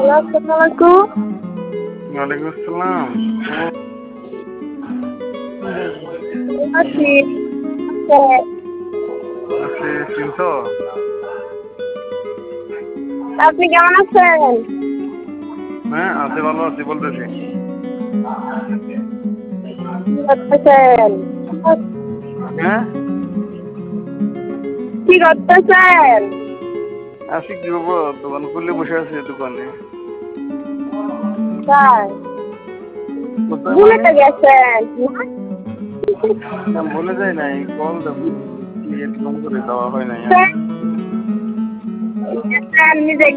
আসসালামু আলাইকুম। ওয়ালাইকুম আসসালাম। আছি। আছি, চিনছো? আপনি কেমন আছেন? হ্যাঁ, আছি, ভালো আছি বলতেছি। কি করতেছেন? হ্যাঁ, কি করতেছেন? আছি কি করবো? দোকান খুললে বসে আছি দোকানে। তাই কোথায় ভুলে মানে? তো গেছেন না, বলে যায় নাই, কল ক্রিয়েট কম করে দেওয়া হয় নাই আর। না? নিজে